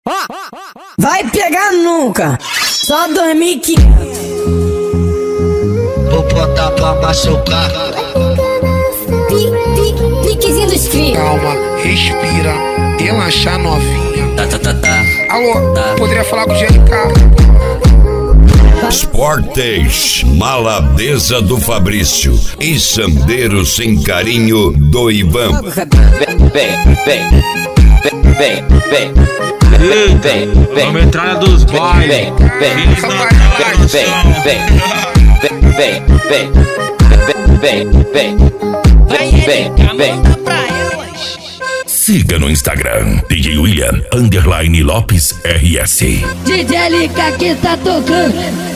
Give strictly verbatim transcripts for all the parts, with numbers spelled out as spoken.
Vai pegar nunca, só dois mil e quinhentos. Vou botar pra machucar. Piquezinho dos filhos. Calma, respira, relaxa novinha. Tá, tá, tá, tá. Alô, Tá. poderia falar com o G L K? Sportes, maladeza do Fabrício e Sandeiro sem carinho do Ivan. Vem, vem, vem, vem, vem, vem, A metralha dos bailes. vem, vem, Eles não têm vem, noção. vem, vem, vem, vem, vem, vem, vem, vem. Siga no Instagram, D J William, underline Lopes R S. D J L K que tá tocando,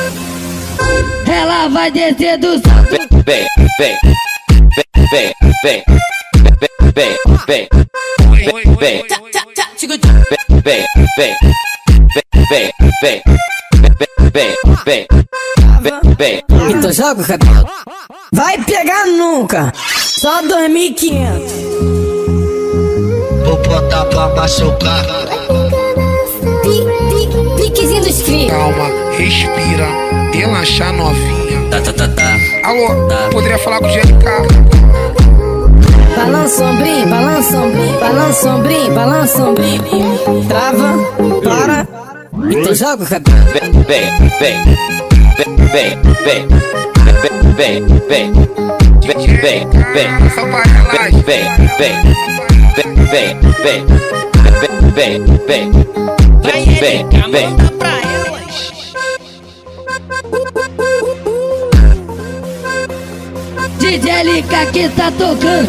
ela vai descer do salto. Vem, vem, vem, vem, vem, vem, vem, vem, vem, vem, vem, vem, vem, vem, vem, vem. Então joga o cabelo. Vai pegar nunca, só dois mil e quinhentos. Vou botar pra machucar. Piquezinho dos filhos. Calma, respira, relaxa novinha. Tá, tá, tá, tá. Alô, Tá. poderia falar com o G L K? Balança ombrinho, balança ombrinho, balança ombrinho, balança ombrinho. Trava, para, então joga o cabelo. Vem, vem, vem, vem, vem, vem, vem, vem, vem, vem, Só pra relaxar. vem, vem, vem, vem, vem, vem, vem, vem, vem. D J L K que tá tocando,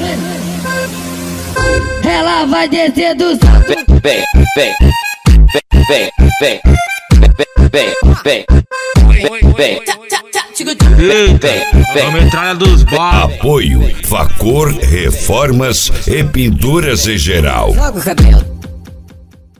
ela vai descer do salto. Vem, vem, vem, vem, vem, vem, vem, vem, Eita, a metralha dos bailes. Apoio Facor Reformas e Pinturas em geral. Joga o cabelo.